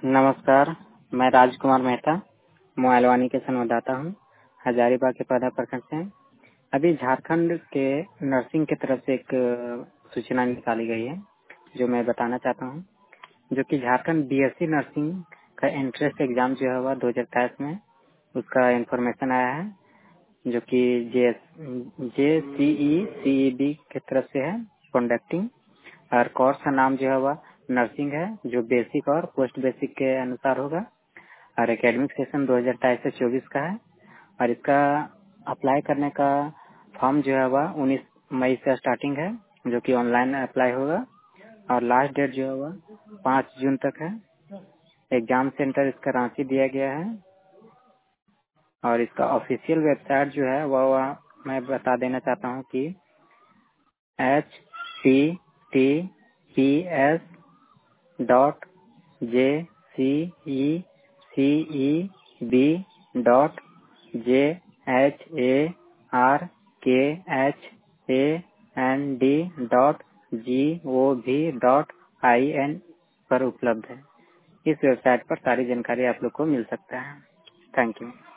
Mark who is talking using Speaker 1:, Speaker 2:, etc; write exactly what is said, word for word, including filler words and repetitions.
Speaker 1: नमस्कार, मैं राजकुमार मेहता मोबाइलवानी के संवाददाता हूँ। हजारीबाग के पौधा प्रखंड से। अभी झारखंड के नर्सिंग की तरफ से एक अ, सूचना निकाली गई है जो मैं बताना चाहता हूँ, जो कि झारखंड बीएससी नर्सिंग का एंट्रेंस एग्जाम जो है वह दो हजार तेईस में उसका इंफॉर्मेशन आया है, जो कि जे जे C E C E B की तरफ से है कंडक्टिंग, और कोर्स का नाम जो है वह नर्सिंग है, जो बेसिक और पोस्ट बेसिक के अनुसार होगा, और एकेडमिक सेशन दो हजार तेईस से चौबीस का है। और इसका अप्लाई करने का फॉर्म जो है वह उन्नीस मई से स्टार्टिंग है, जो कि ऑनलाइन अप्लाई होगा, और लास्ट डेट जो है वह पाँच जून तक है। एग्जाम सेंटर इसका रांची दिया गया है, और इसका ऑफिशियल वेबसाइट जो है वह वह मैं बता देना चाहता हूँ कि H T T P S dot J C E C E B dot J H A R K H A N D dot G O V dot I N पर उपलब्ध है। इस वेबसाइट पर सारी जानकारी आप लोग को मिल सकता है। Thank you.